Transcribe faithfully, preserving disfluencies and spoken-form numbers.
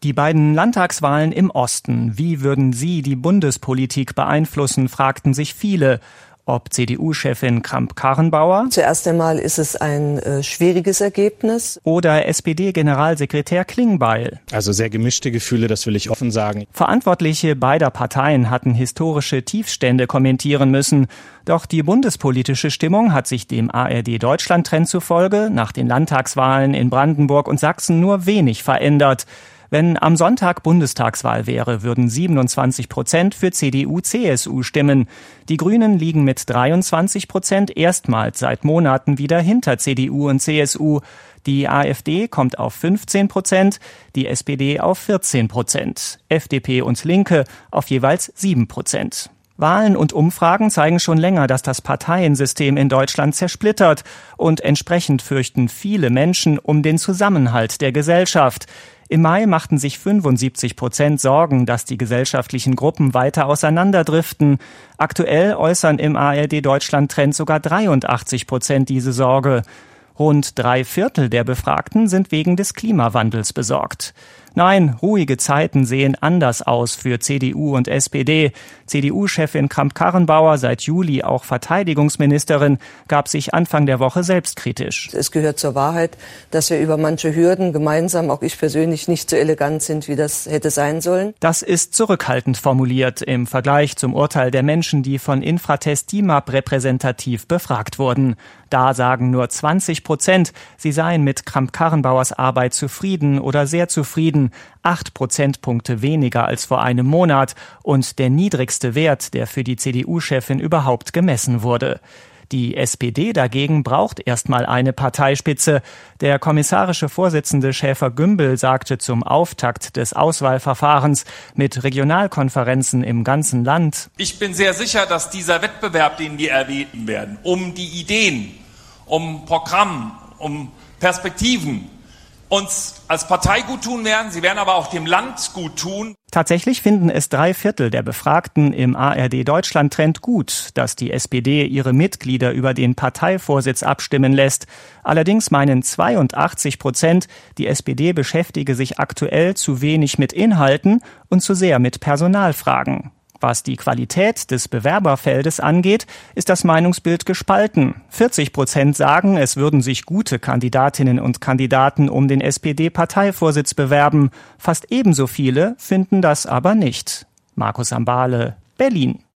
Die beiden Landtagswahlen im Osten. Wie würden sie die Bundespolitik beeinflussen, fragten sich viele. Ob C D U-Chefin Kramp-Karrenbauer? Zuerst einmal ist es ein äh, schwieriges Ergebnis. Oder S P D-Generalsekretär Klingbeil? Also sehr gemischte Gefühle, das will ich offen sagen. Verantwortliche beider Parteien hatten historische Tiefstände kommentieren müssen. Doch die bundespolitische Stimmung hat sich dem A R D-Deutschland-Trend zufolge nach den Landtagswahlen in Brandenburg und Sachsen nur wenig verändert. Wenn am Sonntag Bundestagswahl wäre, würden siebenundzwanzig Prozent für C D U C S U stimmen. Die Grünen liegen mit dreiundzwanzig Prozent erstmals seit Monaten wieder hinter C D U und C S U. Die AfD kommt auf fünfzehn Prozent, die S P D auf vierzehn Prozent, F D P und Linke auf jeweils sieben Prozent. Wahlen und Umfragen zeigen schon länger, dass das Parteiensystem in Deutschland zersplittert. Und entsprechend fürchten viele Menschen um den Zusammenhalt der Gesellschaft. Im Mai machten sich fünfundsiebzig Prozent Sorgen, dass die gesellschaftlichen Gruppen weiter auseinanderdriften. Aktuell äußern im A R D-Deutschland-Trend sogar dreiundachtzig Prozent diese Sorge. Rund drei Viertel der Befragten sind wegen des Klimawandels besorgt. Nein, ruhige Zeiten sehen anders aus für C D U und S P D. C D U-Chefin Kramp-Karrenbauer, seit Juli auch Verteidigungsministerin, gab sich Anfang der Woche selbstkritisch. Es gehört zur Wahrheit, dass wir über manche Hürden gemeinsam, auch ich persönlich, nicht so elegant sind, wie das hätte sein sollen. Das ist zurückhaltend formuliert im Vergleich zum Urteil der Menschen, die von Infratest DIMAP repräsentativ befragt wurden. Da sagen nur zwanzig Prozent, sie seien mit Kramp-Karrenbauers Arbeit zufrieden oder sehr zufrieden. Acht Prozentpunkte weniger als vor einem Monat und der niedrigste Wert, der für die C D U-Chefin überhaupt gemessen wurde. Die S P D dagegen braucht erstmal eine Parteispitze. Der kommissarische Vorsitzende Schäfer-Gümbel sagte zum Auftakt des Auswahlverfahrens mit Regionalkonferenzen im ganzen Land: Ich bin sehr sicher, dass dieser Wettbewerb, den wir erleben werden, um die Ideen, um Programm, um Perspektiven, uns als Partei gut tun werden, sie werden aber auch dem Land gut tun. Tatsächlich finden es drei Viertel der Befragten im A R D-Deutschland-Trend gut, dass die S P D ihre Mitglieder über den Parteivorsitz abstimmen lässt. Allerdings meinen zweiundachtzig Prozent, die S P D beschäftige sich aktuell zu wenig mit Inhalten und zu sehr mit Personalfragen. Was die Qualität des Bewerberfeldes angeht, ist das Meinungsbild gespalten. vierzig Prozent sagen, es würden sich gute Kandidatinnen und Kandidaten um den S P D-Parteivorsitz bewerben. Fast ebenso viele finden das aber nicht. Markus Ambale, Berlin.